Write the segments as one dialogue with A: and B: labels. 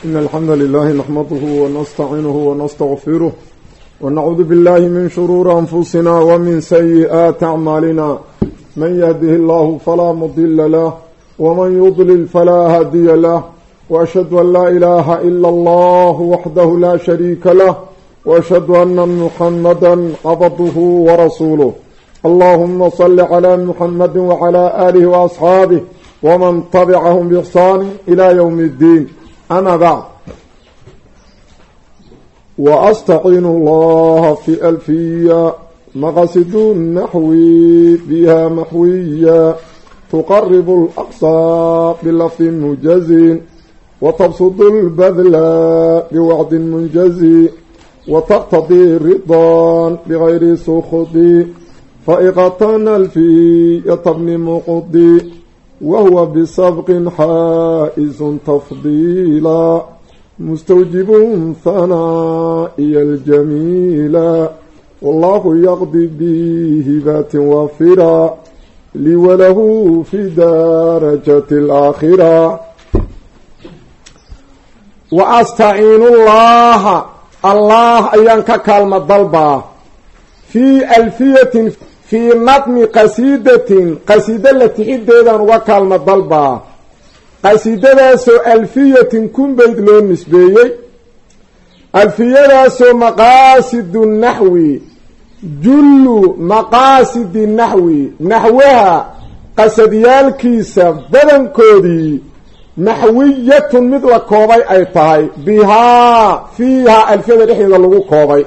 A: إن الحمد لله نحمده ونستعينه ونستغفره ونعوذ بالله من شرور أنفسنا ومن سيئات أعمالنا من يهده الله فلا مضل له ومن يضلل فلا هادي له وأشهد أن لا إله إلا الله وحده لا شريك له وأشهد أن محمدا عبده ورسوله اللهم صل على محمد وعلى آله وأصحابه ومن تبعهم بإحسان إلى يوم الدين أما بعد وأستعين الله في ألفية مقاصد النحو بها محوية تقرب الأقصى بلفظ مجز وتبسط البذل بوعد منجز وتقتضي الرضا بغير سخط فإغتنا الفية تبني مقضي وهو بسبق حائز تفضيلا مستوجب ثنائي الجميلا والله يقضي بهبات وافرا لي وله في درجة الآخرة وأستعين الله أيانك كلمة ضلبة في ألفية في نظم قصيدة التي حديدا وكلمة ضلبة قصيدة سو ألفية كن بيد لون نسبيي ألفية سو مقاصد النحو جل مقاصد النحو نحوها قصديالكيسا بدن كودي نحوية مثل كوبي أي طاي بها فيها ألفية لحيد اللغو كوبي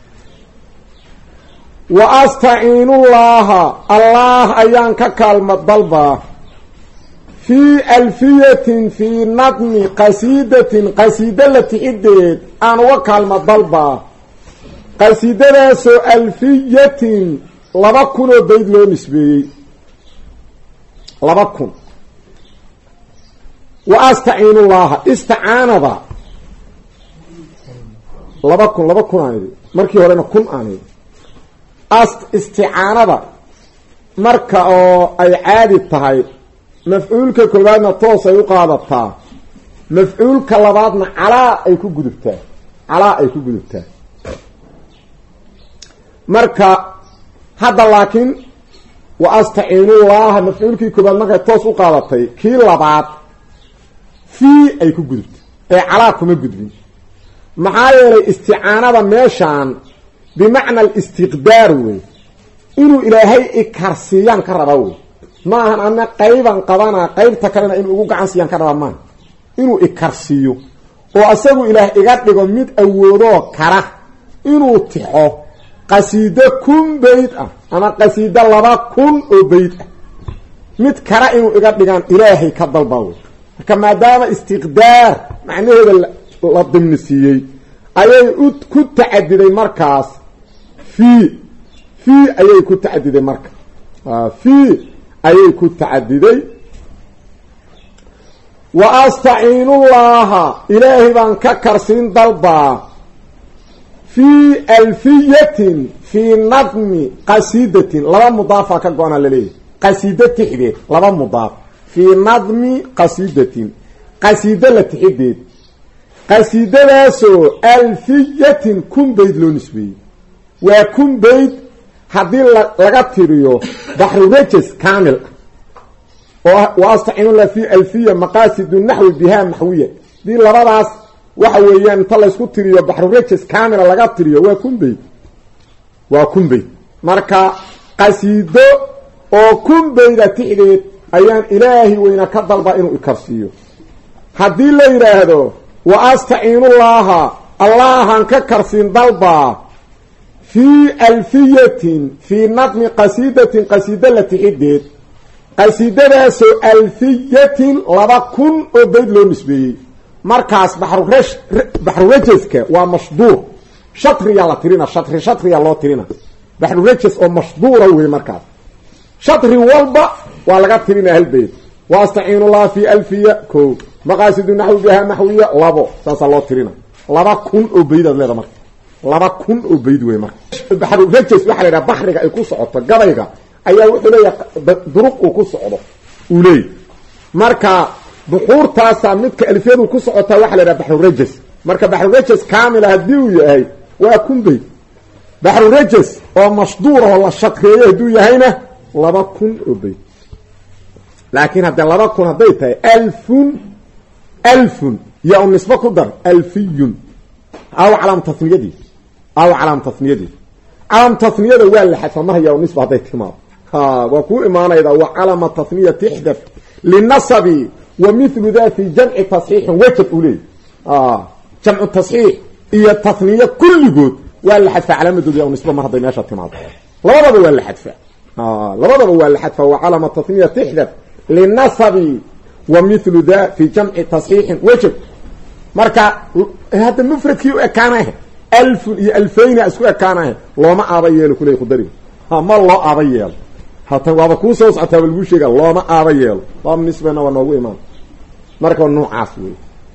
A: وأستعين الله أيانك كلمة ضلبة في ألفية في نظم قصيدة التي إدت أن وكلمة ضلبة قصيدة سو ألفية لبكن بيد لو نسبي لبكن وأستعين الله استعانة با لبكن عني مركي هورينا كن عني استعانة marka oo ay caadi tahay mafcuulka koobaadna toos ay u qaadataa mafcuulka labaadna calaa ay ku gudubtaa marka hadda laakiin wa astaciinullaha mafcuulkii koobaad markay toos u qaadatay kii labaad fii ay ku gudubtay ee calaa kuma gudbin maxaa yeelay isticaanada meeshaan bimacna alistiqdaar wey inuu ilaahay ikarsiiyaan ka raba wey maahan ana qayban qabana qaybta kalena inuu ugu gacan siiyaan ka raba maaha inuu ikarsiiyo oo asagu ilaah iga dhigo mid awoodo kara inuu tixo qasiido 1000 bayd ah ama qasiido 2000 oo bayd ah mid kara inuu iga dhigaan ilaahay ka dalba wey marka maadaama istiqdaar macnaheedu la dimnisiiyey ayay ku tacadiday markaas في ayay ku tacadiday marka في ayay ku tacadiday wa astaciinu allaha ilaahi baan ka karsin dalba fi alfiyatin fi nadmi qasidatin laba mudaafa ka go'ana leeyahay qasidatihi laba mudaaf fi nadmi qasidatin qasida la tixdeed qasidadaaso alfiyatin kun bayd loo nisbeeyay waa kun bayd haddii laga tiriyo baxru rajas kaamil oo waastaciinu la fi alfiya maqasid an-nahw biha mahwiya di labadaas waxa weeyaan inta la isku tiriyo baxru rajas kaamil laga tiriyo waa kun bayd marka qasido oo kun bayda tixdeed ayaan ilaahi weyna ka dalba inuu ikarsiyo haddii la yiraahdo wa astaciinu allahan ka karsin dalba في ألفية في نظم قصيدة التي حدد قصيدة سو ألفية لبكن أبيد لو نسبي مركز بحر رجسك ومشدور شطر يلا ترينا شطر يلا ترينا بحر رجس ومشدور وهي مركز شطر والبا ولغا ترينا هالبيت واستعين الله في ألفية كو مقاصد النحو بها محوية لابو ساس الله ترينا لبكن أبيد لذا مركز 2000 oo bayd way marka baxru rajas waxa la yiraahdaa baxriga ay ku socoto gabayga ayaa wuxuu leeyahay duruq uu ku socdo uu leeyahay marka بحور تاسا مدك ألفية كسعة وحل بحر الرجس مركب بحر الرجس كامل هديو يهي وأكون بي بحر الرجس ومشدورة والله الشطخية هدو يهينا لبكن أبي لكن هذا لبكن هديتها ألف يا النسبة قدر ألفي أو علامة تثنية دي علامة تثنية دي ولا حتى ما هي النسبة هديتها وكو إيمانا إذا وعلامة تثنية تحذف للنصب ومثل ذا في جمع تصحيح وجد أولي جمع التصحيح هي التثنية كل جود ولا حذف علامة دي ونسبة ما هديناش التماض لبضب ولا حذف لبضب ولا حذف وعلامة تثنية تحذف للنصب ومثل ذا في جمع تصحيح وجد مركا هذا المفرد كيو اكانه 1000 2000 اسكو اكانه لوما ابييل كلي خدري ما الله ابييل حتى وابا كو سو سعتا بلغو شيغا لوما ابييل waa nisbana waa noogu imaan marka noocaas way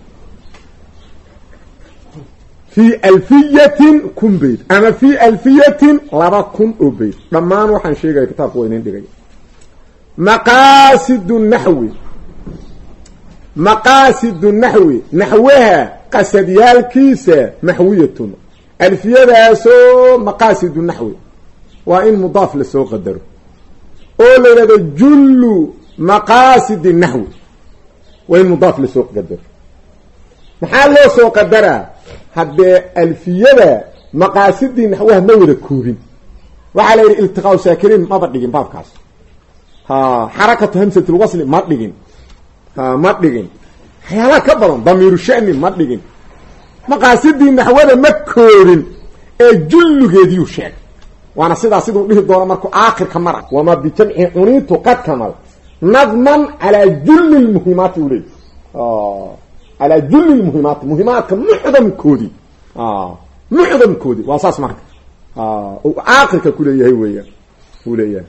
A: fi alfiyatin kumbayd ama fi alfiyatin laba kun ubayd dhamaan waxaan sheegay kitaabku waa ineen dhigay مقاصد النحو نحوها قصديال كيسة نحوية الفيادة سو مقاصد النحو وإن مضاف لسو قدره أولا لدى جل مقاصد النحو وإن مضاف لسو قدره محال لو سو قدره هذا الفيادة مقاصد نحوها نورة كوبين وعلى الالتقاء ساكرين ما بدقين باب كاس حركة همسة الوصل ما بدقين ما دغين حيالا كبرن ضمير الشأن ما دغين مقاصد النحو ما كورين اي جلغيديو شيء وانا سيده ديه دوره markuu aakhir ka mara wama bi jam'i unitu qad kamal nadman ala jull al muhimat ulay ala jull al muhimat muhdam koodi waasas marka aakhirka kuleeyahay weeyaan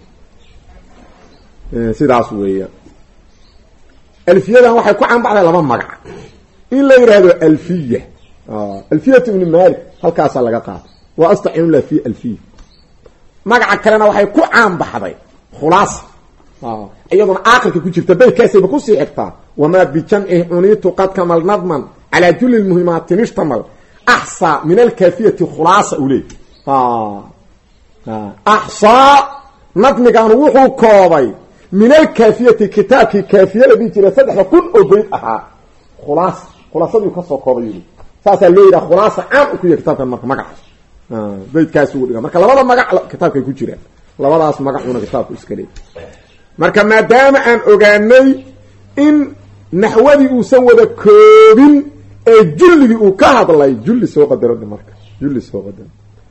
A: sidaas weeyaan الفية waxay ku canbacday laba magac in la yiraahdo alfiya alfiyatu ibn malik halkaas laga qaado wa asta'inu la fi alfiya magaca kalena waxay ku canbaxday khulaas iyaduna aakhirka ku jirta baykaasayba ku sii xigtaa wama bi jam'i unitu qad kamal nadman ala jull al muhimat nishtamal ahsa min al kafiyati khulasa ulay ahsa nadmigan wuxuu koobay من الكافية كتابك كافية اللي بيجي لسدح كل أبيت أها خلاصة يكسر قبيله ساسا الليلة خلاصة عام أكو كتابك مقع بيت كاسول مركا لبدا مقع كتابك يكو جيرا لبدا أس مقع هنا كتابك اسكالي مركا ما دام أن أغاني إن نحوذي أسوى ذا كوبين جل أكاهد الله جل سوق الدرد مركا جل سوق الدرد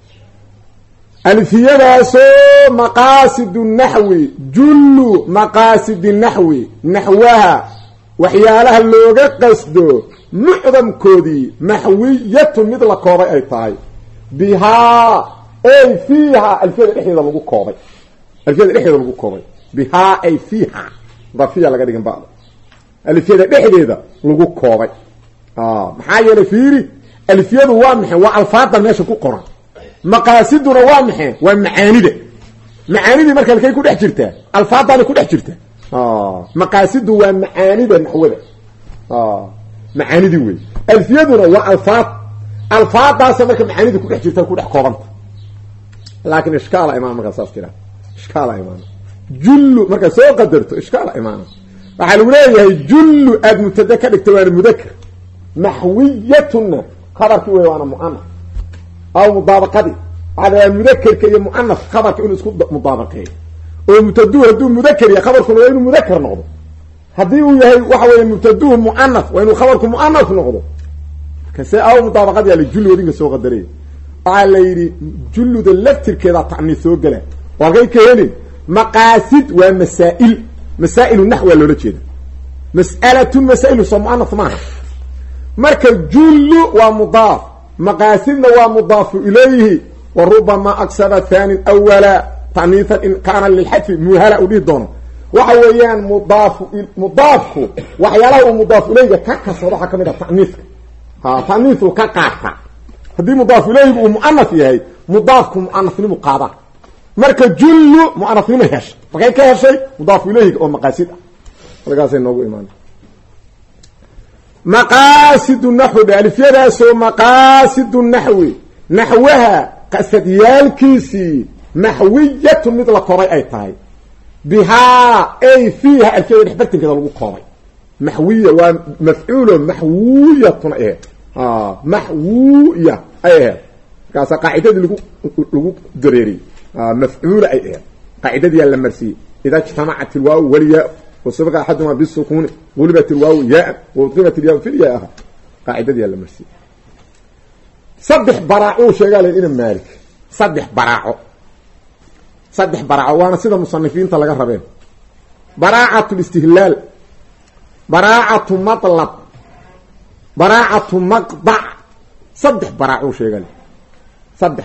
A: الفيادة سو مقاصد النحو جل مقاصد النحو نحوها وحيالها اللوغة قصده معظم كودي نحوية مثل كوري اي طاي بها اي فيها الفيادة الإحيادة لغو كوري الفيادة الإحيادة لغو كوري بها اي فيها ضفية لغا ديكن بعض الفيادة الإحيادة لغو كوري محايا لفيري الفيادة وامحي والفاظة ماشي كو قران مقاصدنا وامحه ومعانيده معانيده marka halkay ku dhex jirtaa alfaadana ku dhex jirtaa maqaasidu waa macaanida naxwada macaanidi way alfiyaduna waa alfaadaas marka macaanida ku dhex jirtaa ku dhex koobanta laakiin iskaala imaan marka saas tira iskaala imaan jullu marka soo qadarto iskaala imaan waxa lagu leeyahay jullu ad mubtada ka dhigtay waa mudakkar nahwiyatuna khabarki way waana muannas أو مطابقة هذا المذكر كي مؤنث خبرك إنه يكون مطابقة ومبتدوه دون مذكر يا خبركم وإنه مذكر نقضه هذه وهي وحوى مبتدوه مؤنث وإنه خبركم مؤنث نقضه كسي أو مطابقة يا الجل ودين سوق الدري على جل دلفتر كذا تعني سوق له وغير كهني مقاصد ومسائل مسائل النحو ولا رجل مسائل مؤنث معه مركز جل ومضاف مقاصدنا ومضاف إليه وربما أكثر الثاني أولا تعنيثا إن كان للحذف مهلا أبيه دونه وحويان مضاف وحياله مضاف إليه كصراحة كمية تعنيث تعنيث كقاطع هذه مضاف إليه ومؤنث هي مضافكم مؤنث لمقاطع مركز جل مؤنث لمهش فكيف كهش شيء مضاف إليه أو مقاصد ولقاسي النوع إيمان maqaasidu naxwi alifyadaasoo maqaasidu naxwi naxwaha qasadyaalkiisii naxwiyatu mid la koobay ay tahay bihaa ay fiiha alifyada dhexbartankeeda lagu koobay naxwiya waa mafcuulo maxwuyatun ay ahayd maxwuya ay ahayd markaasa qaacidadii lagu dareeriyey mafcuula ay ahayd qaacidadiyaa la marsiyey ida ijtamacat ilwaaw walyaa وسبق أحدهما بالسكون غلبت الواو ياء وضمت الياء في الياء قاعدة دي المرسي صدح براعو شغال الإمام مالك صدح براعو وانا سيدة مصنفين تلقى ربين براعة الاستهلال براعة مطلب براعة مقطع صدح براعو شغال صدح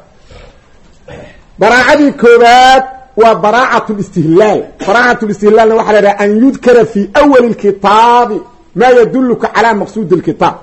A: براعة دي كوبات وبراعة الاستهلال براعة الاستهلال وحل أن يذكر في أول الكتاب ما يدلك على مقصود الكتاب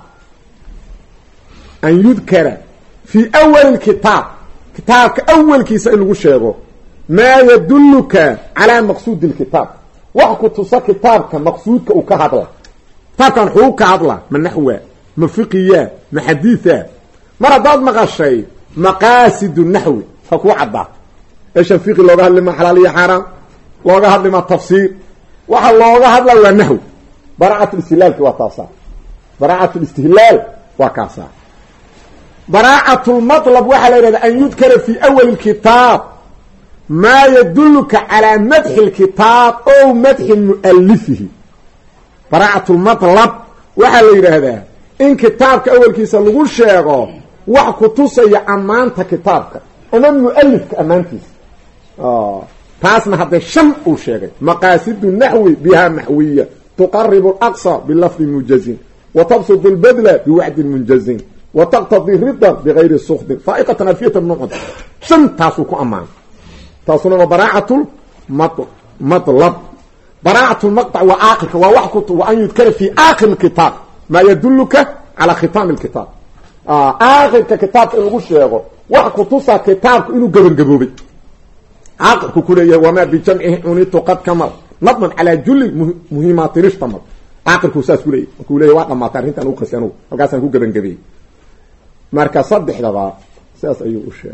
A: أن يذكر في أول الكتاب كتابك أول كيس الغشيغو ما يدلك على مقصود الكتاب وحكو تصا كتابك مقصودك وكهضلة كتابك نحوك كهضلة من نحوة من فقهية من حديثة مرضات مغشي مقاصد النحو فكو عضا ايش الفقه لوغا هدلما حلالية حرام لوغا هدلما التفسير وحا لوغا هدلا هو النحو براعة الاستهلال كواتاسا براعة الاستهلال وكاسا براعة المطلب وحا ليرد أن يذكر في أول الكتاب ما يدلك على مدح الكتاب أو مدح مؤلفه براعة المطلب وحا ليرد إن كتابك أول كيسا لغو الشيغو وحكو تصي أمانت كتابك أمام مؤلفك أمانتيس تاسنا هذا الشمء شيء مقاصد النحو بها محوية تقرب الأقصى باللفظ المجزين وتبسط البدلة بوعد منجزين وتقتضي الرضا بغير السخط فائقة نفية النقط شم تاسوك أمان تاسونا براعة المطلب براعة المقطع وآخرك ووحكت وأن يذكر في آخر الكتاب ما يدلك على ختام الكتاب آخر كتاب الغشيغو وحكو تصا كتابك إنو قبن عقلك كله وما بجمعه أنيت قد كمر نضمن على جل مهمات رشتمر عقلك ساس كله واقع ما تعرفين أنو قسيانو وقاسا كو قبن ماركا صدح لغا ساس أيو الشيء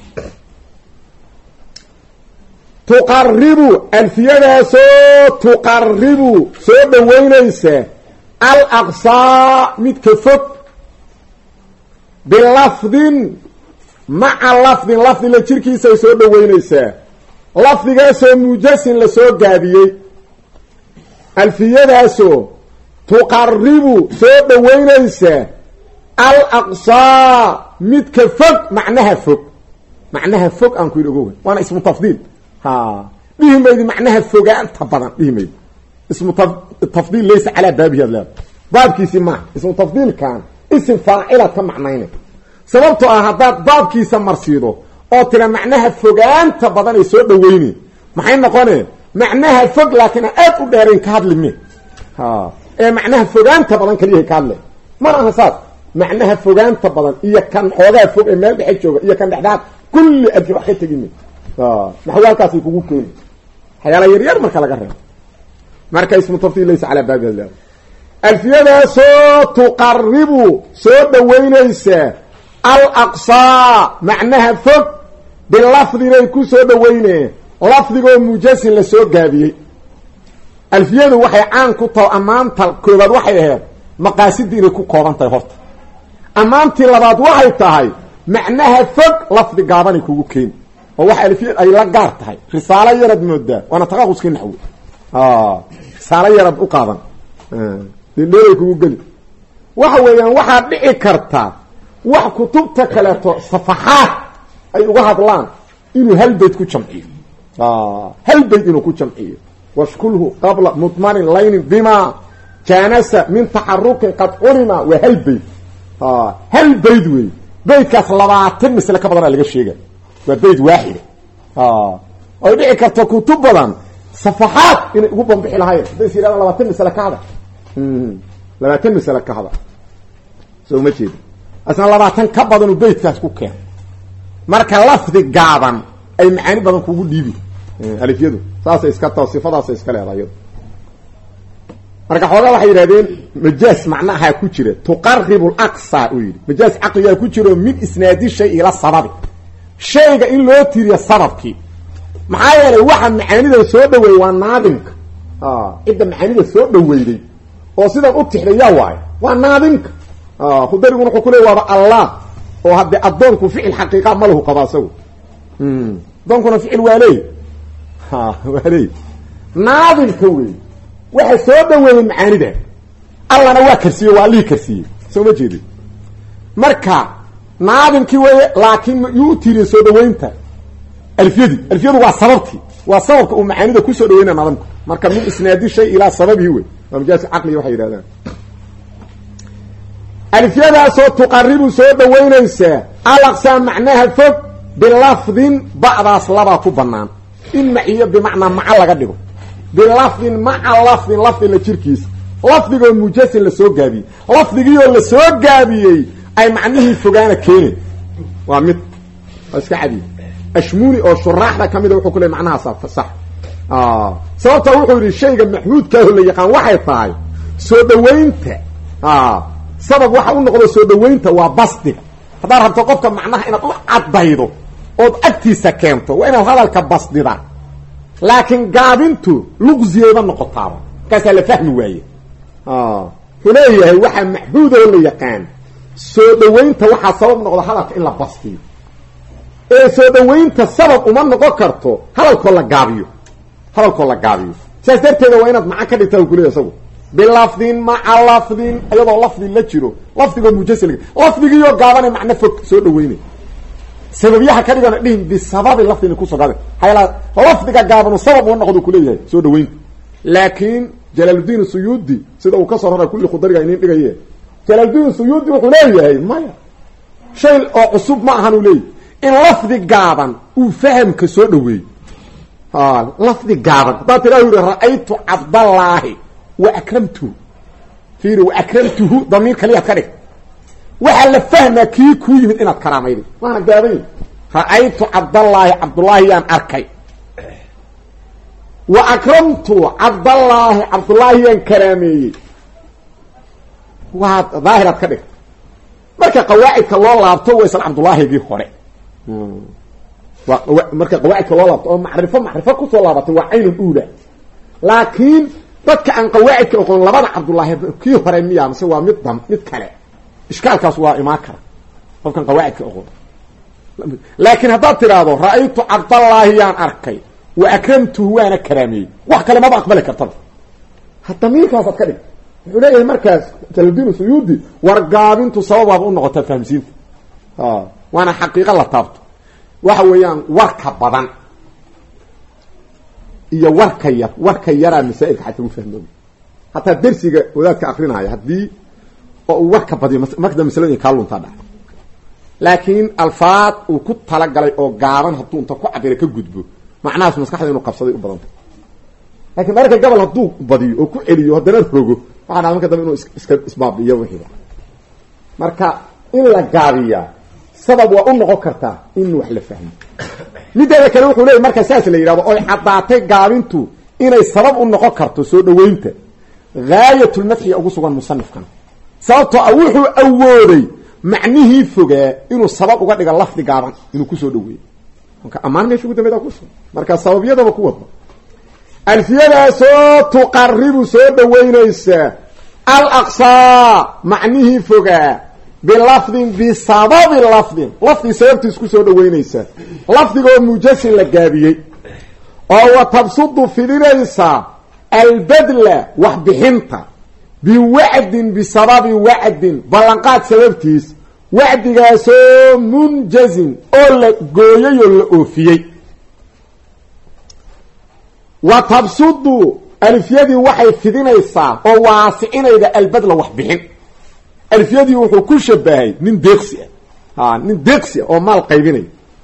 A: تقرب الفيادة تقرب دوينيسة الأقصى متكفت باللفظ مع لفظ لتركي سيسو دوينيسا لفظ سو مجسن لسو قابيي الفيادة تقرب سو دوينيسا الأقصى متكفت معناها فوق أنكو يقول وانا اسمه تفضيل بهم يدي معناها فوقان طبعا بهم يدي اسمه التفضيل ليس على بابه هذا باب كيسي معه اسمه تفضيل كان اسم فاعلة كمعنين سببته هذا باب كيسا مرسيده او ترى معناها فوقان طبعا يسوء دويني محين نقول معناها فوق لكن اكو دارين كهدل مين معناها فوقان طبعا كليه كهدل مرة صار معناها فوقان طبعا إيا كان حوغا فوق المال بحيث شوغا إيا كان دحداد كل أدري وحيد تجيني نحوال كاسي يكوكو كين حيالا يريار مركا لقرر مركا اسم تفضيل ليس على باب الله الفيادة سو تقرب سو دوينيسا الأقصى معناها فوق باللفظ ليكو سو دويني لفظ مجسن لسو قابي الفيادة وحي عان كتو أمان تلكوباد وحي مقاصد إليكو كوران تيهورت أمانتي لباد وحي تهي معناها فوق لفظ قاباني كوكو كين ووحي الفيادة أي لقار تهي رسالة يرد مدى وانا تغاقوس كين نحوي رسالة يرد أقابان للي كوكو قلي وحويا وحا بئي كرتا وح كتبتك لتو صفحات أي وحد لان إنو هل بيت كو جمعيه هل بيت إنو كو جمعيه واشكله قبل مطمئن لين بما كانس من تحرك قد علم وهل بيت هل بيت وي بيت كاس 20 مثل كبدنا لغا شيغا وبيت واحد او دحي كرت كتب بدن صفحات ان ugu banbixi lahayn bas ila 20 مثل kaada 20 مثل kaada soo ma jeed asna 20 ka badan beedkaas ku keen marka lafdi gaaban ay macaan badan kugu dhiibi alifiyadu saas iska tawsifadaas iska leedahay marka xoogaa waxay yiraahdeen majaas macnaha ku jira tuqarribu al-aqsa u yiri majaas aqliya ku jiro min isnaadi shay ila sababi shayga in loo tiriyo sababkii maxaa yeelay waxa macaanida soo dhaweey waa naadimka cidda macaanida soo dhaweeyday oo sidan u tixraya waa naadimka khudarigu wuxuu ku leeyahay waa Allah oo hadda adoonku ficil xaqiiqa ma lahu qabaasaw doonkuna ficil waalay waalay naadimka weey waxa soo dhaweeyay macaanida allana waa karsiyo waa lii karsiyo soo ma jeedin marka naadimkii weey laakiin yuu tiriyo soo dhaweynta alfiyadu waa sababka uu macaanida ku soo dhaweynaa naadimka marka min isnaadi shay ila sababi weey waa majaas aqli waxa yiraahdaan alfiyada soo tuqarribu soo dhaweynaysa alaqsa macnaha fog bilafdin ba'daas laba ku banaan in maciyo bimaana maca laga dhigo bilafdin maca lafdin la jirkiisa lafdigo mujasil la soo gaabiyay lafdigiyo la soo gaabiyay ay macnihii fogaana keenay waa mid iska cadi ashmuni oo shuraaxda kamida wuxuu ku leeyahay macnaha sax sababta wuxuu yiri shayga maxmuudka la yaqaan waxay tahay soo dhaweynta sabab waxa uu noqdo soo dhaweynta waa basdiga hadaa rabto qofka macnaha inaad u cadaydo oo agtiisa keento waa inaad hadalka basdida laakiin gaabintu luqsiyeeda noqotaa kaas la fahmi waaye xuleeyahay waxa maxduud oo la yaqaan soo dhaweynta waxa sabab noqdo hadalka in la basdiyo ee soo dhaweynta sabab uma noqon karto hadalka la gaabiyo saas darteeda waa inaad macna ka dhigtaa ku leeyahay sabu bilafdin ma'a lafdin ayadoo lafdi la jiro lafdiga mujasil lafdigiyo gaaban macna fog soo dhaweynay sababiyaha ka dhigana dhihin bi sababi lafdin ku soo gaabay hayla lafdiga gaaban sabab uu noqdo ku leeyahay soo dhaweynta laakiin Jalaaluddin Suyuudi sida uu ka soo raray kulli khudariga inay dhigayeen Jalaaluddin Suyuudi wuxuu leeyahay maya shay oo cusub ma ahan uu leeyahay in lafdi gaaban uu fahamka soo dhaweey lafdi gaaban hada tiraahdo ra'aytu Abdullah وأكرمته فيري وأكرمته ضمير كليات كده وحل فهمه كي كوي من إنه كراميدي وانا قابين رأيت عبد الله يان أركي وأكرمت عبد الله يان كرامي وهذا ظاهرة كده مركا قواعد كالله لابطو ويسال عبد الله يجي خوري مركا قواعد كالله لابطو معرفة كسو لابطو وعين الأولى لكن dadka aan qawaacid ka aqoon labada Abdullah kii hore miyaa mise waa mid kale iskaalkaas waa imaakara qofkan qawaacid ka aqoon laakiin hadaa tiraado ra'aytu Abdullah yaan arkay wa akramtuhu wa ana karami wax kale ma aqbali kartaa hatta miirkaas ka dhig wuxuu leeyahay markaas Jalaaluddin Suyuudi wargaabintu sabab u noqotay fahamsiin waana xaqiiqo la taabto waxa weeyaan warka badan iyo warka yara masaa'ilka xataa u fahmo hatta darsiga wadaadka aqrinaaya hadii oo warka badiyo marka masalada ka lunta dhac laakiin alfaad uu ku tala galay oo gaaban haduu inta ku cabir ka gudbo macnaas maskaxda inuu qabsaday u badan laakiin marka gabal haduu badiyo oo ku celiyo hadana rogo waxa marka dambe inuu iska isbaabiyo wixii marka in la gaabiya sabab waa u noqon kartaa in wax la fahmo midda kale wuxuu leeyahay marka saas la yiraahdo oo xadaatay gaabintu inay sabab u noqon karto soo dhaweynta gaayatul madhi ugu sugan musannifkan sababtoo wuxuu awooday macnihi fogaa inuu sabab uga dhiga lafdi gaaban inuu ku soo dhaweeyo marka amaan meesha ugu dambeeyay ku soo marka sababyadaba ku wada alfiyada soo tuqarribu soo dhaweynaysa al aqsa macnihi fogaa بلفظ بسبب لفظ سببت اسكو سو دوينيسا لفظو مجسل لغابيي او تبسط في دينيسا البدل وحبحنتا بوعد بسبب وعد بلنقات سببتيس وعدغاسو منجزم او لغويي اوفيي وتبسط الفيدي وحي في دينيسا او واسعينيدا البدل وحبحن الفيدي وحو كل شباهي من ديقسي او مال قيبيني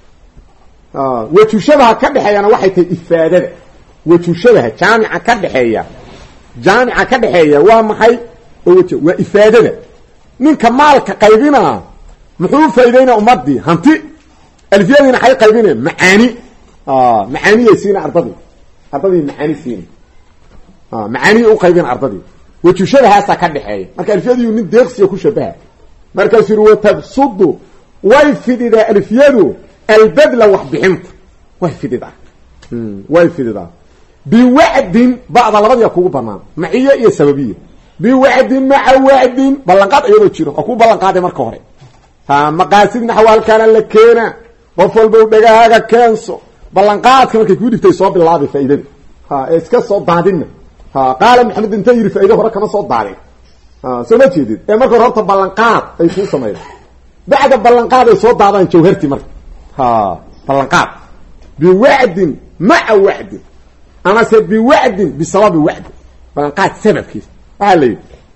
A: وتشبه كدحيانا waxay tahay ifaadada وتشبه jaamica kadhaxeeya waa maxay waa ifaadada ninka maalka qaybina muxuu faa'iideynaa ummadii hanti alfiyadina xay qaybinay macaani yasiina ardadii macaani siin macaani u qaybin ardadii وجشدهاس كدخاي marka alfiyadu nin deeqsiyo ku shabaha marka sir wa tabsudu way fidida alfiyadu albadla wax bixinta way fidida biwa'din ba'da labada kugu banaan maciya iyo sababiya biwa'din ma'a wa'din ballanqad ayado jiro oo ku ballanqaaday marka hore ha maqaasidna xawaalkana la keena qof walba u dhagaaga keenso ballanqaadka markay ku dhigtay soo bilaabay faa'iidada ha iska soo daadina ha qaala maxamed inta yiri faa'iido hore kama soo daadin ha soo ma jeedid ee marka horta ballanqaad ay ku sameeyeen bacda ballanqaad ay soo daadaan jawharti marka ha ballanqaad biwa'din ma'a wa'din ama se biwa'din bisababi wa'd ballanqaad sababkiis علي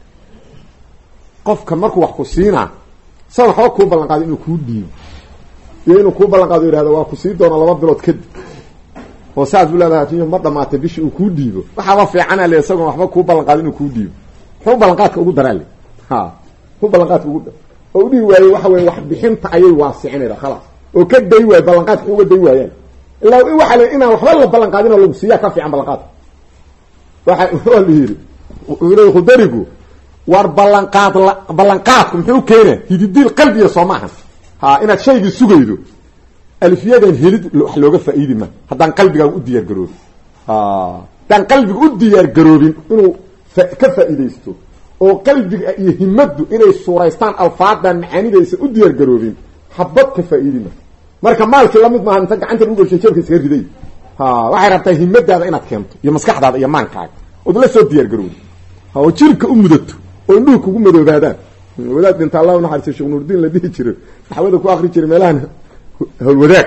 A: قف كان markuu wax ku siina soo xog ku ballan qaado inuu ku dhiibo inuu ku ballan qaado yiraahdo waa ku sii doona 2 bilood kadib oo saas bulada tii ma dhamaatay bishii uu ku dhiibo waxa waa fiican ale isagoo waxba ku ballan qaado inuu ku dhiibo xog ballan qaadka ugu daraale ha ku ballan qaadka ugu oo dhii waayay waxa way wax bixinta ayay waasicinayda khalaas oo ka day waay ballan qaadka ugu day waayeen ilaa waxa la inaan waxba la ballan qaadina lagu siiya ka fiican ballan qaad waxa liiri ولو خدريغو war ballanqaadku muxuu keenay hididil qalbiga Soomaaliya ha inaad shayga sugaydo alfiyadan helid wax looga faa'iidi ma hadan qalbiga u diyaar garoobo ha dan qalbiga u diyaar garoobin inuu ka faa'iideysto oo qalbiga iyo himadu inay suuraystaan alfaadan macaanidaysa u diyaar garoobin habad ka faa'iidi ma marka maalki lamid ma inta gacanta ugu gashay jeebka iska riday ha waxay rabtaa himadaada inaad keento iyo maskaxdaada iyo maankaaga oo la soo diyaar garoobo oo jirka u mudato oo indhuhu kugu madoobaadaan wadaad inta Allah u naxariisto Sheekh Nuurdin la dhihi jiray xawada ku akhri jiray meelahan hol wadaag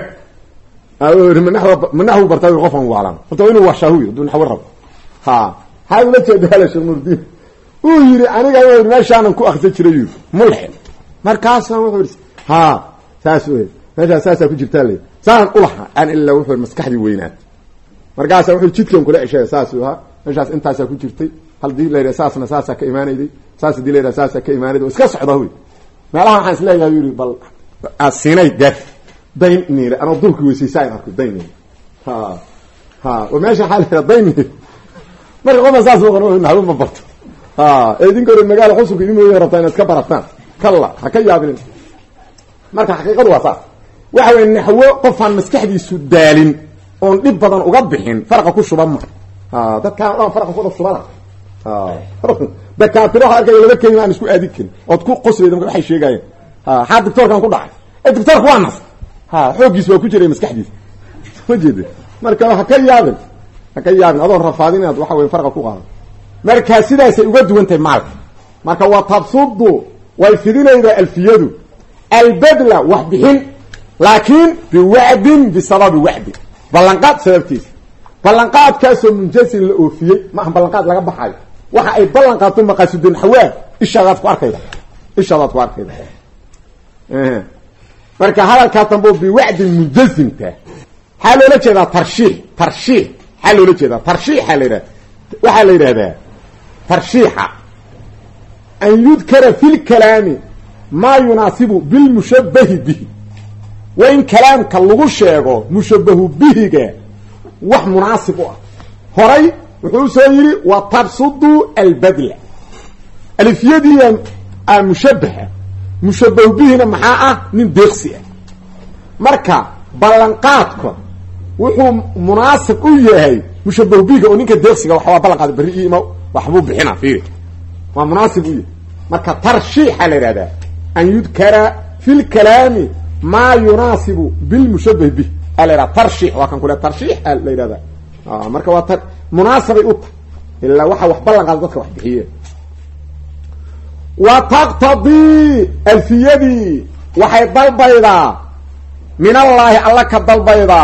A: manahu bartay qofan waalan horta inuu wax shaahuyo dun xawar rab ha hayu la jeedaa Sheekh Nuurdin uu yiri aniga meeshaan ku akhri jiray mulxid markaas wuxuu yiri ha taas weey meesha saasa ku jirtaa leey saan u laha aan illa wuxuu maskaxdi weynaad markaas wuxuu jidkan kula ceshay saas ha meeshaas intaas ku jirtay hal dii leeyahay saasna saasa ka iimaanayday saas dii leeyahay saasa ka iimaanayday iska socdaa wi meelaha waxaan isleeyahay yiri bal asinay dad dayn niire ana dulki weysaysan arko dayn ha oo meesha xaalada dayn marka qofka saas uu qoro inuu ma barto ha idin kore magaalo xusuuq idin mooyay rabtaan inaad ka barataan kala ha ka yaabin marka xaqiiqadu waa saas waxa weyn naxwo qofan maskaxdiisu daalin oo dib badan uga bixin farqa ku shuban ma ha dadka oo farqa ku shubana dakaatiro halka laga keenay isku aadikin oo ku qosleedo waxay sheegayeen ha doctorkan ku dhacay doctorku waa nas ha xoogiis waa ku jiray maskaxdiisa ma jeedo marka waxa ka yaabin adoo rafaadinaad waxa weyn farqa ku qaado marka sidaas ay uga duwantay maalka marka waa tabsudu way fidinayda alfiyadu albadla wax bixin laakiin biwa'din bisababi wa'di ballanqaad sababtiisa ballanqaad kaasoo munjasin la oofiyay ma ballanqaad laga baxayo waxa ay ballan qaato maqasidin xawaad ishaad ku arkayda marka hadalka tambo bi wa'din munjasinta halo la jeeda tarshiih halo la jeeda tarshiih halira waxa la yiraahdaa tarshiiha an yudkara fil kalami ma yunasibu bil mushabbah bihi wa in kalamka lagu sheego mushabbahu bihiga wax munaasib ah horay wuxuu soo yiri wa tabsudu albadla alifiyadiya mushabbaha mushabbahu bihina maxaa min deeqsi marka ballanqaadku wuxuu munaasib u yahay mushabbahu bihiga oo ninka deeqsiga waxa ballanqaad bari iimo waxbu bixina fiiri waa munaasib u yahay marka tarshiih la yiraahdaa an yudkara fil kalami ma yunasibu bil mushabbah bihi ala tarshiih wa kan kula tarshiih la yiraahdaa marka waa مناسبة أوت إلا wax ballan qaad dadka wax bixiye wa taqtadi alfiyadi waxay dalbayda min Allah alla ka dalbayda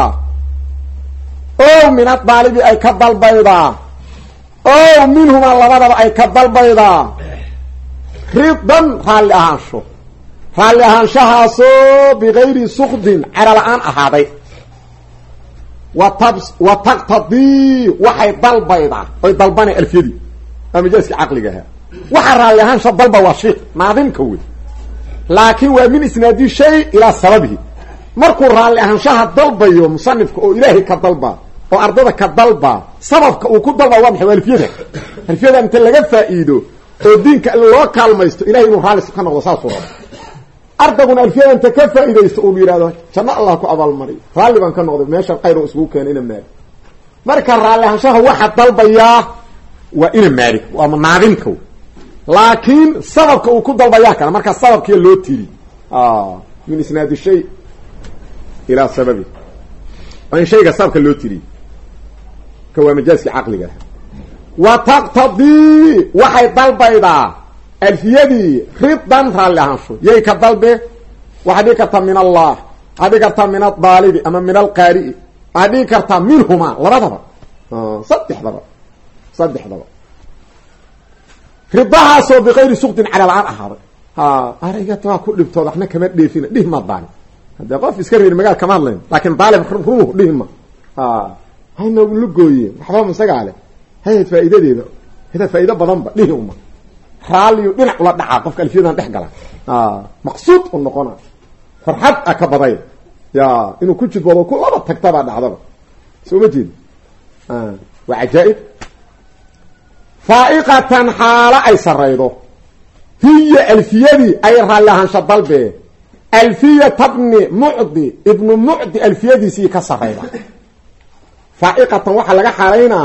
A: oo min adalibi ay ka dalbayda oo minhum labadaba ay ka dalbayda ridan hal ahaanshahaas bigayri suqdin ala aan ahaaday وتقتضي وحي ضلبيضة اي ضلباني الفيدي اما جاسك عقلها وحرى لهان شا ضلبة وشيء ناظم كوي لكن ومن اسنادي شيء الى سببه مركو رى لهان شا ضلبة يوم مصنف او الهي كضلبة او ارضه كضلبة sababka uu ku dalba waa maxay alfiyada alfiyada inta laga faa'iido oo diinka loo kaalmaysto ilaahay inuu raali ka noqdo saas oo ardaguna alfiyada inta ka faa'iideysto uu yiraahdo janna Allah ku abaal mari raali baan ka noqday meesha khayr oo isku keenay ina maali marka raali ahaanshaha waxa dalbaya waa ina maali waa naadinka laakiin sababka uu ku dalbaya kana marka sababkii loo tiri min isnaad shay ila sababi وإن شيء قصابك اللي تري كوا مجالس عقلك وتقتضي وحي طلبيضا الفيدي خطا فاللهانشو يهي كطلبه وحدي كرتا من الله حدي كرتا من الطالب أما من القارئ حدي كرتا منهما لرضبا صدح ضبا خطها سو بغير سقط على العام أحاضر أريقاتها كل بتوضحنا كمان ديفين ديه ما الضاني هذا قف يسكر المجال كمان لين لكن طالب روح ليهم هاي نقول لقوي حرام مسق عليه هاي فائدة دي هذا فائدة بضم ليهم حالي ودنا ولا دعاء قف كالفينا تحقله مقصود النقطة فرحت أكبرين يا إنه كل شيء والله كل مرة تكتب على هذا سو مجد وعجائب فائقة حالة أي سريضه هي الفيدي أي رالها شطل به ألفية ابن معدي ابن معدي ألفية دي سي كسريضة فائقة وحا لغا حالينا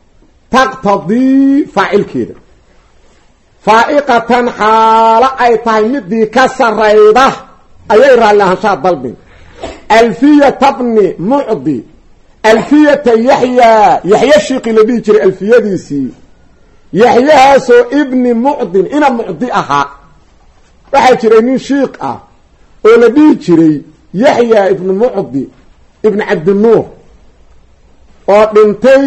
A: تقتضي فاعل كده فائقة حالة أي تايمد دي كسريضة أي رالها شطل به ألفية ابن معدي ألفية يحيى الشيقي لدي جري ألفية دي سي يحيى سو ابن معدن إنا معدي أها waxay jiray nin sheekh ah oo la dhigi jiray Yahya ibn Mu'addi ibn Abd Nuur oo dhintay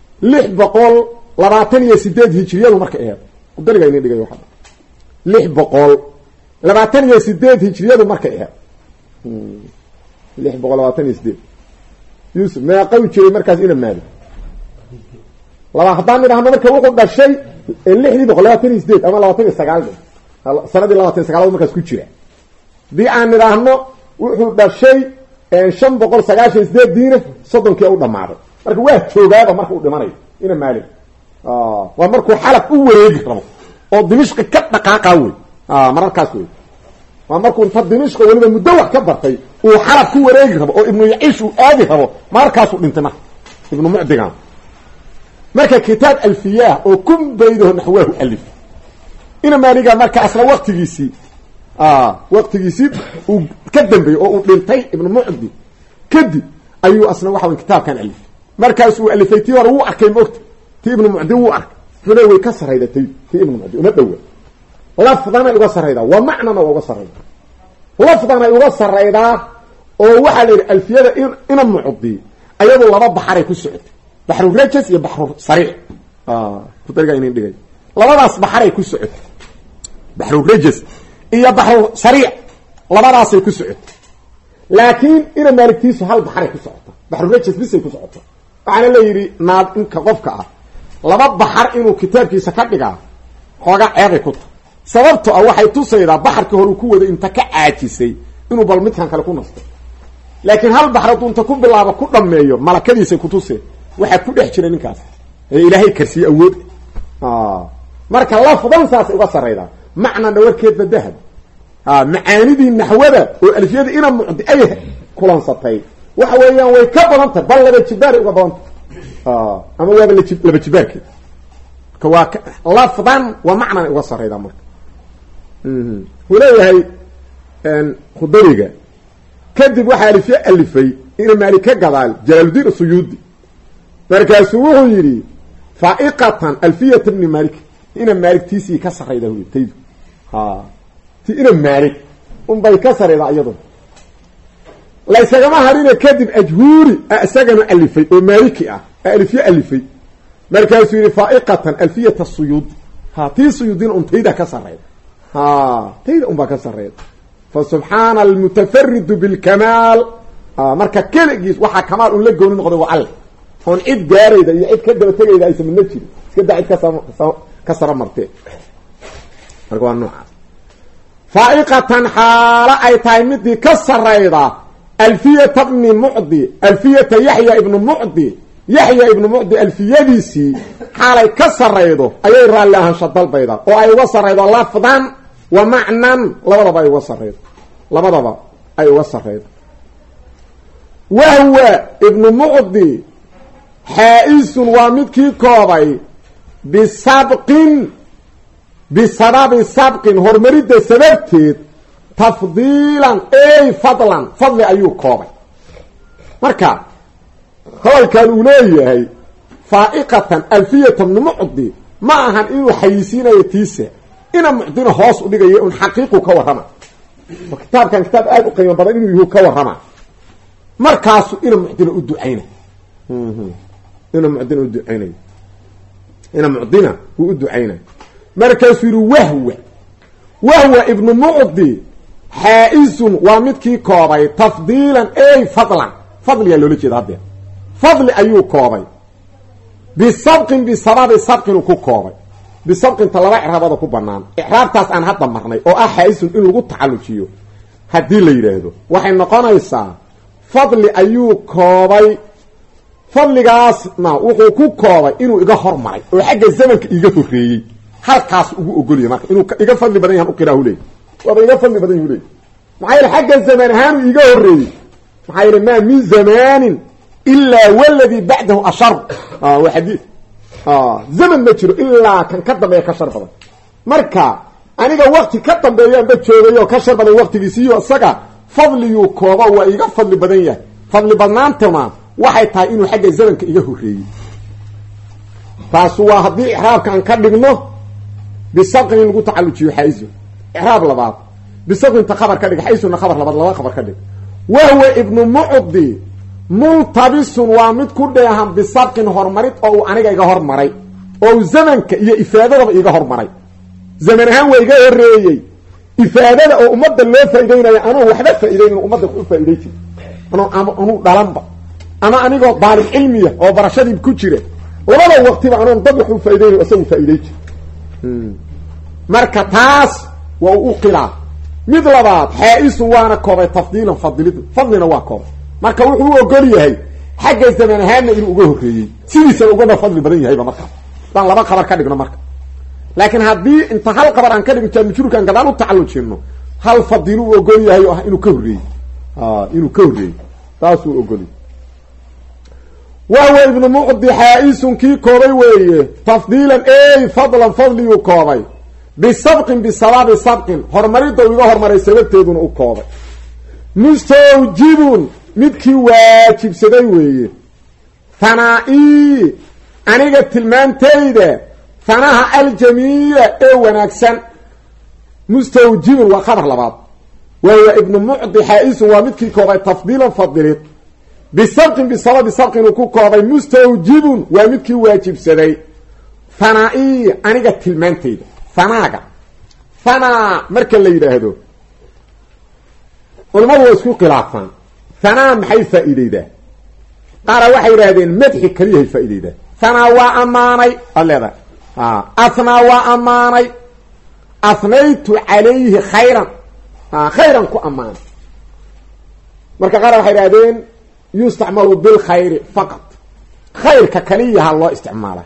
A: 628 hijriyada markay ahayd qadariga inay dhigay waxa 628 hijriyada markay ahayd 628 Yusuf ma qaw jiray markaas ina maali laba hadaan idhaahno marka wuxuu dhashay 628 ama 29 sanadii 29 markaas ku jira di aan idhaahno wuxuu dhashay 598 diina 30kii u dhamaaday marka waa joogaaba marka uu dhimanayo ina maali waa markuu xalaf u wareegi rabo oo dimishq ka dhaqaaqa way mararkaas way waa markuu inta dimishq waliba muddo wax ka bartay uu xalaf ku wareegi rabo oo ibnu ya'ish uu aadi rabo markaas uu dhintay ibnu mu'digan marka kitaab alfiyah oo kum baydo nahwahu alif ina maaliga marka asla waqtigiisi uu ka dambeeyay oo uu dhintay ibnu mu'di kadib ayuu asna waxa kitaabkan alif markaas uu alifay tii hore uu arkay moogta tii ibnu mu'di uu arkay funa way ka saraydatay tii ibnu mu'di uma dhaw lafdana uga sarayda wa macnana uga sarayda lafdana uga sarayda oo waxa la yiraahdaa alfiyada ina mu'di ayadoo laba baxar ku socotay baxru rajas iyo baxru sariic ku dariga inay dhigay labadaas baxar ku socotay baxru rajas iyo baxru sariic labadaas ay ku socotay laakiin ina maaligtiisu hal baxar ku socota baxru rajas bisay ku socota waxana la yiri naad in ka qofka ah laba baxar inuu kitaabkiisa ka dhigaa xooga ceebay ku tahay sababtoo ah waxay tusaydaa baxarka hore ku wada inta ka caajisay inuu bal midkan kale ku nasto laakiin hal baxar inta ku bilaabo ku dhameeyo malakadiisa ku tusay waxa ku dhex jira ninkaas ee ilaahay karsi awood marka lafdan saas uga sareyda macna dhawarkeed dahab macaanidii naxwada oo alfiyada ina mu'di ayah kulan satay waxa weeyaan way ka badantay bal laba jibaar uga badantay ama waa laba jibaarkeed ka waa lafdan wa macna uga sareyda marka walaalahay khudariga kadib waxa alifay ina malika gadaal jalaaluddin suyuudi markaas wuxuu yiri fa'iqatan alfiyat ibn malik ina malik tiisi ka sareyda taydu ti ina malik bay ka sareyda ayadu la isagama harina kadib ajhuuri asagana alifay oo maliki ah alifay markaas yiri fa'iqatan alfiyat as-suyud ti suyudin tayda ka sareyda tayda ba ka sareyda fa subhana al-mutafarrid bil kamal marka kaligiis waxa kamaal uu la gooni noqday waa Allah on cid gaarayda iyo cid ka daba tagayda ay sameeyay jiri iska daacid ka sara martay marka waa nooca fa'iqatan hala ay tahay mid ka sareyda alfiyat ibn mu'di alfiyat yahya ibn mu'di yaxya ibnu mucdi alfiyadiisii xaalay ka saraydo ayay raalli ahaansha dalbayda oo ay uga saraydo lafdan wa macnan labadaba ay uga saraydo wahwa ibnu mucdi xaa-isun waa midkii koobay bisababi sabqin horumaridda sababteed tafdiilan ey fadli ayuu koobay marka hadalkan uu leeyahay faa'iqatan alfiyata ibnu mucdi ma ahan inuu xayisiinayo tiisa ina mucdina hoos u dhigayo un xaqiiqu ka warrama kitaabkan kitaab aada u qiimo badan inuu yuhu ka warrama markaasu ina mucdina u ducayna ina mucdina uu u ducaynayo markaasuu yihi wahwa ibnu mucdi xaa-isun waa midkii koobay tafdiilan ey fadliyaa loola jeeda haddee fadli ayuu koobay bisabqin bisababi sabqinuu ku koobay bisabqinta laba icraabada ku banaan icraabtaas aan hadda marnay oo ah xaa-isun in lagu tacallujiyo haddii la yidhaahdo waxay noqonaysaa fadli ayuu koobay fadligaasna wuxuu ku koobay inuu iga hormaray oo xagga zamanka iga horreeyey halkaas ugu ogoliyay marka inuu iga fadli badan yahan uqiraahu leey waaba iga fadli badan yahu leey maxaa yeele xagga zaman ahaanuu iga horreeyey maxaa yeele maa min zamanin ilaa waladii bacdahu ashar waa xadiid zaman ma jiro ilaa kan ka dambeeya ka shar badan marka aniga wakti ka dambeeyaanba joogay oo ka shar badan waktigiisiiyo isaga fadliyuu kooba waa iga fadli badan yahay fadli badnaantana waxay tahay inuu xagga zamanka iga horreeyey taasu waa haddii icraabkaan ka dhigno bisabqin in lagu tacallujiyo xaa-isu icraab labaad bisabqinta khabar ka dhig xaysuna khabar labaad laba khabar ka dhig wahwa ibnu mucdi multabisun waa mid ku dheehan bisabqin horumarid oo uu aniga iga hormaray oo uu zamanka iyo ifaadadaba iga hormaray zaman ahaan waa iga horreeyey ifaadada oo ummadda loo faa'iideynayo anuu waxba faa'iideynin ummadda ku faa'iiday jir anuu dhalanba ama anigoo daalib cilmiya oo barashadii ku jira labada waqtiba anoon dad wax u faa'iideynayo isagu faa'iiday jir marka taas waa u qilaa mid labaad xaa-isu waana koobay tafdiilan fadlina waa koobay marka wuxuu u ogol yahay xagga zaman ahaanna inuu uga horreeyey sidiisana ugana fadli badan yahayba markaas daan laba qabar ka dhigno marka laakiin haddii inta hal qabar aan ka dhigno jaamijurkaan gadaan u tacallujinno hal fadilu u ogol yahay oo ah inuu ka horreeyey taasuu ogolyahy wahwa ibnu mucdi xaa-isun kii koobay weeye tafdiilan ey fadliyuu koobay bisabqin bisababi sabqin horumaridda u iga hormaray sababteeduna u koobay mustawjibun midkii waajibsaday weeye hanaa-ii aniga tilmaantayda hanaha aljamiila ee wanaagsan mustawjibun waa khabar labaad wahwa ibnu mucdi xaa-isun waa midkii koobay tafdiilan fadilid bisabqin bisababi sabqin uu ku koobay mustawjibun waa midkii waajibsaday hanaa-ii aniga tilmaantayda hanaaga hanaa marka la yidhaahdo culamadu waa isku khilaafaan hanaa maxay faa-iideydaa qaara waxay yidhaahdeen madxi keliyahay faa-ideydaa hanaa waa ammaanay ad leedahay athnaa waa ammaanay athnaytu calayhi khayran ku ammaanay marka qaar waxay idhahdeen yustacmalu bilkhayri faqad khayrka kaliyaha loo isticmaala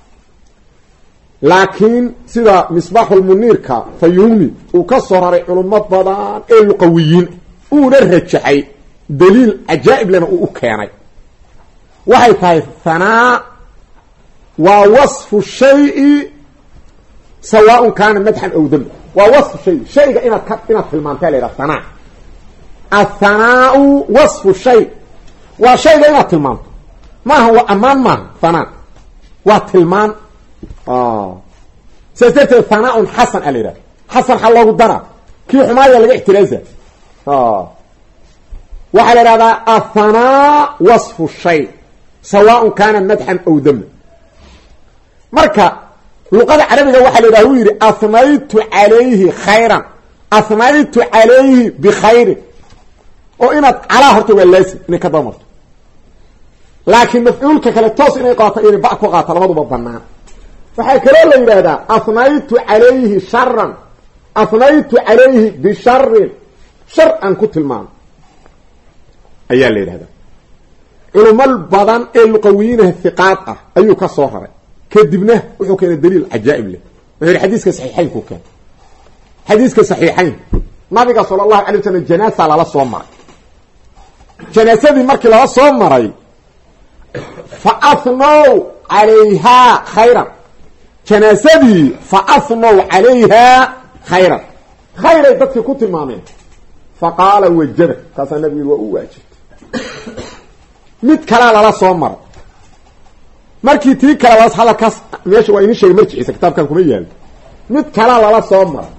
A: laakiin sida misbaaxulmuniirka fayuumi uu ka soo raray culimo badan ee luqawiyiin uuna rajaxay daliil cajaa'ib lena uu u keenay waxay tahay hanaa waa wasfu shayi sawaaun kaana madxan aw damba waa wasfu shay shayga inaad tilmaantay la yidhaha hanaa athanaau wasfu shay waa shayga inaad tilmaanto maaha waa ammaan maaha hanaa waa tilmaan sidaas darteed hanaaun xasan a la yidhaha xasan xa loogu dara kii xumaaya laga ixtiraaza waxaa la idhahdaa athanaa wasfu shay sawaaun kaana madxan aw damba marka luqada carabiga waxaa la yidhaha uu yidhi athnaytu calayhi khayran athnaytu calayhi bikhayrin oo inaad calaa horta waa laasim inay ka dabamarto laakiin mafcuulka kale toos inay qaato inay ba ku qaato labaduba banaan waxaa kaloo la yidhaahdaa athnaytu calayhi sharan athnaytu calayhi bisharin shar aan ku tilmaamo ayaa la yidhahdaa culumal badan ee luqawiyiinaha hiqaad ah ayuu ka soo raray kadibna wuxuu keenay daliil cajaa'ib leh wuxuu xadiiska saxiixayn ku keenay xadiiska saxiixayn nabiga sallallahu alayhi wasallam janaasa la soo maray janaasadii markii la soo maray fa athnaw alayha khayran janaasadii fa athnaw alayha khayran khayray dadkii ku tilmaameen fa qaala wajaba kaasa nabigu waa u waajib mid kala la soo maray markii tii kala la hadalkaas meesha waa in sheegay marjiisa kitaabkan kuma yaal mid kala la soo maray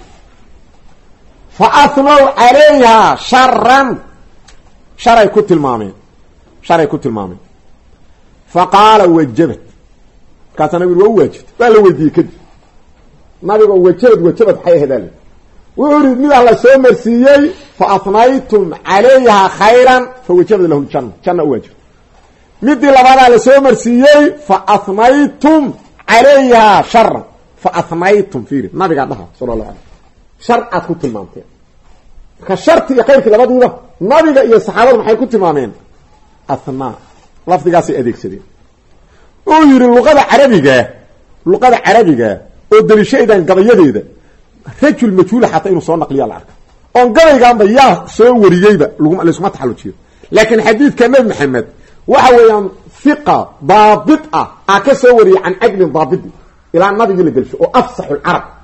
A: fa athnaw alayha sharran sharay ku tilmaameen fa qaala wajabat kaasa nabigu waa u waajibtay waa la weydiiyey kadib nabigu wajabad waxay hadal wuxuu yiri mid alla soo marsiiyay fa athnaytum alayha khayran fa wajaba lahu janna wajib mid labaad la soo marsiiyay fa athnaytum alayha sharran fa athnaytum fiiri nabiga dhaha sallallahu alayhi shar'at ku tilmaantay ka sharti iyo khayrki labadiiba nabiga iyo saxaabadu maxay ku tilmaameen athna lafdigaas ay adeegsadeen oo yiri luqada carabiga oo dalishaydan gabayadeeda rajul majhuul hatta inuu soo naqliya la arka on gabaygaanba yaa soo wariyayba lagu isma taxalujiyo laakiin xadiidka nabi maxamed waxa weeyaan thiqa daabit ka soo wariyay an adl daabit ila nabiga la galsho oo afsahul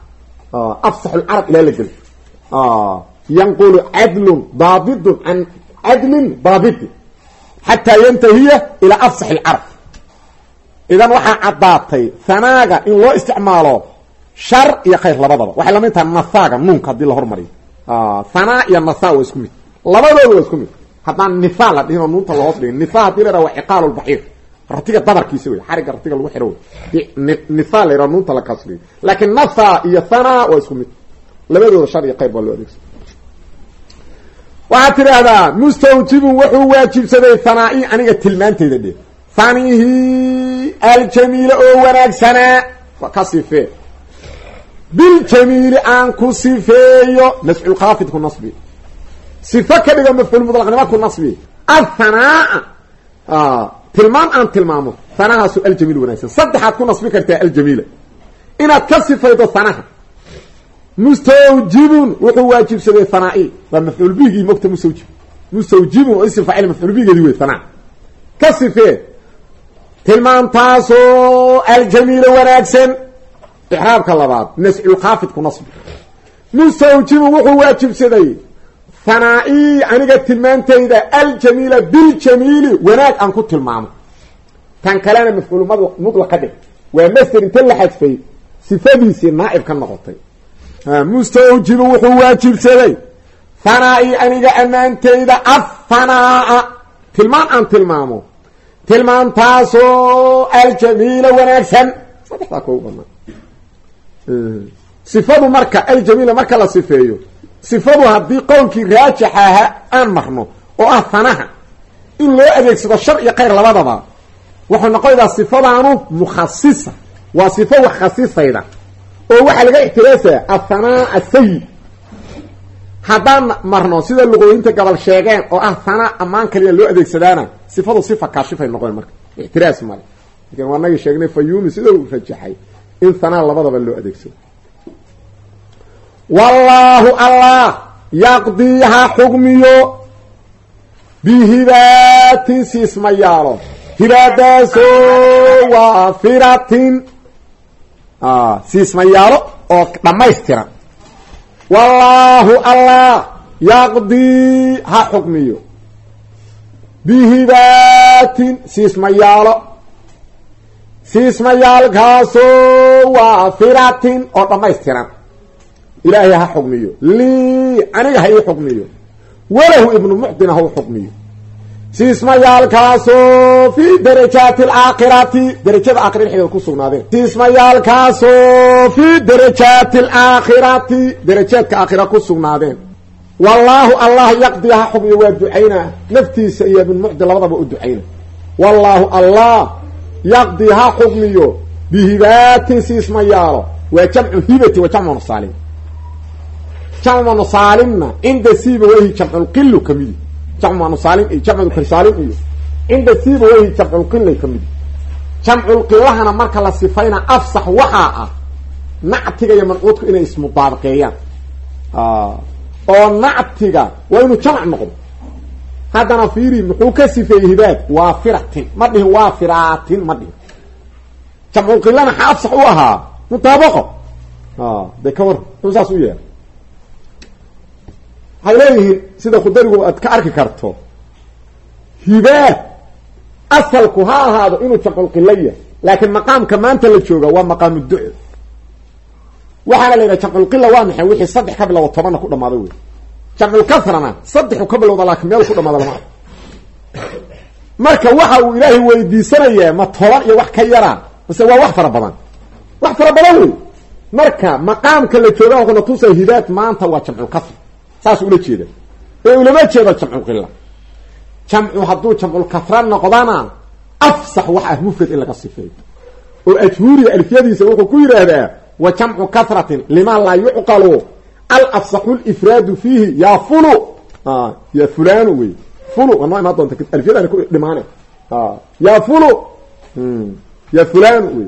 A: arab ila la galsho yanqulu adl daabit an adl daabit hatta yantahiya ila afsahul arab idan waxa cadaatay sanaaga in loo isticmaalo shar iyo khayr labadaba waxay la mid tahay nasaaga nuunka hadii la hormariyo sanaa iyo nasaa waa isku mid labadooda waa isku mid haddaan nisaa la dhino nuunta la hoos dhigo nisaa hadii la yidhaha waa ciqaalu lbaxiir ratiga dabarkiisa wey xariga ratiga lagu xidho wey nisaa la yidhaha nuunta la kasriyo laakiin nasaa iyo sanaa waa isku mid labadooda shar iyo khayr baa loo adeegsa waxaad tidhaahdaa mustawjibun wuxuu waajibsaday sanaa-i aniga tilmaanteyda dhe sanihi aljamiila oo wanaagsanaa ka sifee biljamiili aan ku sifeeyo nascul khaafid ku nasbi sifa ka dhigo mafcuul mudlaqnimo ku nasbi athanaa tilmaam aan tilmaamo sanahaasu aljamiil wanaagsan saddexaad ku nasbi kartaa aljamiila inaad ka sifaydo sanaha mustawjibun wuxuu waajibsaday sanaa-i waa mafcuul bihigii mogta mustawjibun oo isim faacil mafcuul bihigeedii wey sanaa ka sifee tilmaantaasoo aljamiila wanaagsan إحرابك اللباد نسع الخافض كنصب مستوجب وحو واجب سدي ثنائي عنك التلمان تيدا الجميلة بالجميل وناك أنكو التلمان كان كلام مفعول مطلق قدر ومثل انتلحت فيه صفاديسي النائب كان نغطي مستوجب وحو واجب سدي ثنائي عنك أمان تيدا الثناء تلمان أن تلمامو تلمان تاسو الجميلة وناك سن صدحتك هو بنا صفadu marka aljamiila marka la sifeeyo sifadu hadii qowlkii raajaxaha aan marno oo ah fanaha in loo adeegsado shar iyo khayr labadaba wuxuu noqonayaa sifadaanu mukhassisa waa sifo wax khasisayda oo waxa laga ixtiraasaa athanaa as-sayyi haddaan marno sida luqooyinta gabal sheegeen oo ah thanaa amaan kaliya loo adeegsadaana sifadu sifa kaashifay noqon marka ixtiraas mal laakiin waanaga sheegnay fayuumi sida uu rajaxay in ثناء لبضب اللو أدكسو والله الله يقضيها حكميو بهبات سيسم يارو هباداسو وفرات سيسم يارو لما يسترى والله الله يقضيها حكميو بهبات سيسم يارو siismayaalkaasoo waa firatin oo dhammaystiran ilaahay ha xukmiyo lii aniga ha ii xukmiyo walahu ibnu muxdin ha u xukmiyo siismayaalkaasoo fii darajaati alaakhirati darajada aakhira dhexdeeda ku sugnaadeen siismayaalkaasoo fii darajaati alaakhirati darajaadka aakhira ku sugnaadeen wallaahu allah yaqdi ha xukmiyo waa ducaynaa naftiisa iyo ibnu muxdin labadaba u ducayna wallaahu allah يقضي ها حكميو بهبات سيسما يالو وجمع هبتي وجمع نصالم جمع نصالمنا عند سيبه وهي جمع القل كميل جمع نصالم اي جمع كرسالم اي عند سيبويه جمع القلة كمد جمع القلة مركا لصفين أفصح وحاء نعتك يمنعوتك إنه اسم طابقيان oo nactiga waa inuu jamac noqdo hadana fiiri muxuu ka sifeeyay hibaad waafiratin madhihi waafiratin madhihi jamcu qilana xaafsax u ahaa mutabaqo de kawar tusaas u yeer hayleeyihiin sida khudarigu aad ka arki karto hibaad asalku ha ahaado inuu jamcu qilaya laakiin maqaamka maanta la jooga waa maqaam du'a waxaana leeyahay jamcul qilla waa maxay wixii saddex ka bilow 10 ku dhamaado weey jamcul kasrana saddex ka bilow laakiin meel ku dhamaado lama marka waxa uu ilaahay weydiisanaya ma 10 iyo wax ka yaraan bas waa wax fara badan weey marka maqaamka la jooga oo tusay hidaayat maanta waa jamcul kasr saas uu la jeedo ee ulama jeedo jamcul qilla jamcu haduu jamcul kasra noqdana afsax waxa mufrad in laga sifeeyo oo ajhuuri alfiyadiisa wuxuu ku yiraahdaa وجمع كثرة لما لا يعقل الأفصح الإفراد فيه يا فلو يا فلان وي فلو والله ما ضنت الفيدة أنا كل دمانة يا فلو يا فلان وي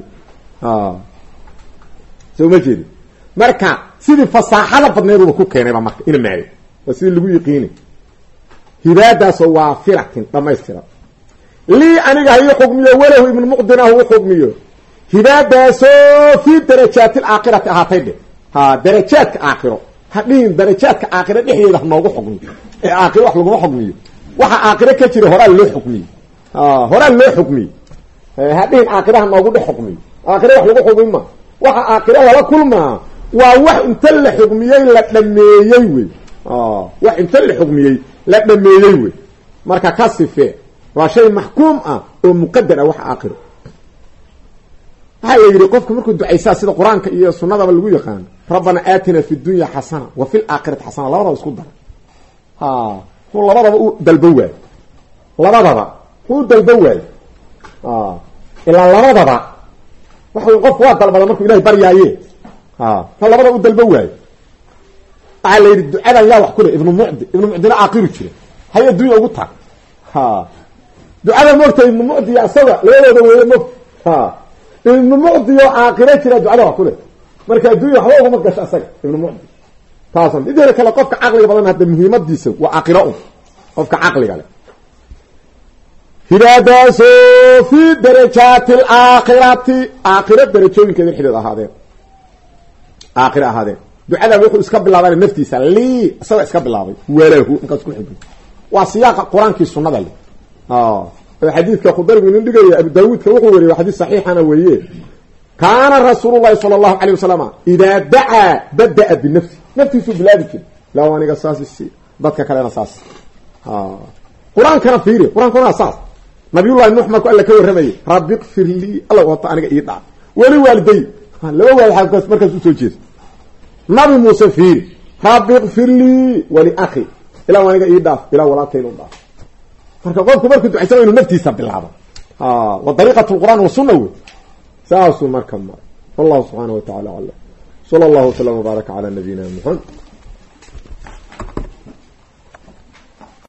A: سو مجد مركا سيدي فصاحة بدنيرو بكو كيني بمكة إلى معي وسيدي اللي يقيني هبادة سوافرة لما يسترى لي أنا هي حكمية وله ابن مقدنة هو حكمية هبادة في درجات الآخرة هاتين درجات آخرة هاتين درجات آخرة إحنا ده موضوع حكمي آخرة وحلو حكمي وح آخرة كتير هراء اللي حكمي هراء اللي حكمي هاتين آخرة موضوع حكمي آخرة وحلو حكمي ما وح آخرة ولا كل ما وح انت اللي حكميين لك لما يوي وح انت اللي حكميين لك لما يوي مركا كاسفة وشيء محكوم ومقدر وح آخرة هاي يري قفك مركو دعيسا سيده قرانka iyo sunnada lagu yaqaan rabbana aatina fi dunya hasana wa fil aakhirati hasana labada isku dar hu labadaba u dalbawaay ila labadaba waxa qof waa dalbada markuu ilaahay baryaaye fa labada u dalbawaay taala yiri ducada yaa wax kule ibn mu'dina aaqiru jira hay dunya ugu tag ducada moorta ibn mu'di asaga labadooda weeymo ibn mu'di oo aakhira jira ducada kule marka duuyo waxa ugu magash asaga ibn mu'di taasan idina kala qofka aqliga badan hada muhiimadiisa waa aakhira qofka aqliga leh hidayatu fi darajat al-aakhirati aakhira darajooyinkeeda xidid ahaadeen aakhira ahaadeen ducada wuxuu iska bilaabay naftiisa li asaga iska bilaabay weelahu inkaas ku xidid waa siyaaqa quraankii sunnada leh الحديث كخضر من دغيا ابو داوود كوحو وري حديث صحيح انا ويه كان رسول الله صلى الله عليه وسلم اذا دعا بدا بنفسه نفسه بلادك لا وانا اساس الشيء بدك كلام اساس قران كان فيري قران كان اساس نبي الله نوح ما قال لك ورمي رب اغفر لي الله وطا اني يدا ولي والدي لو والد حقس مركز سو جيس نبي موسى فيري رب اغفر لي ولي اخي الى وانا يدا الى ولا كيلو دا marka qofku markuu ducaysan inuu naftiisa bilaabo wa dariiqatu alquran wa sunnah saasu marka wallahu subhanahu wa ta'ala sallallahu alayhi wa sallam wa baraka ala nabiyyina muhammad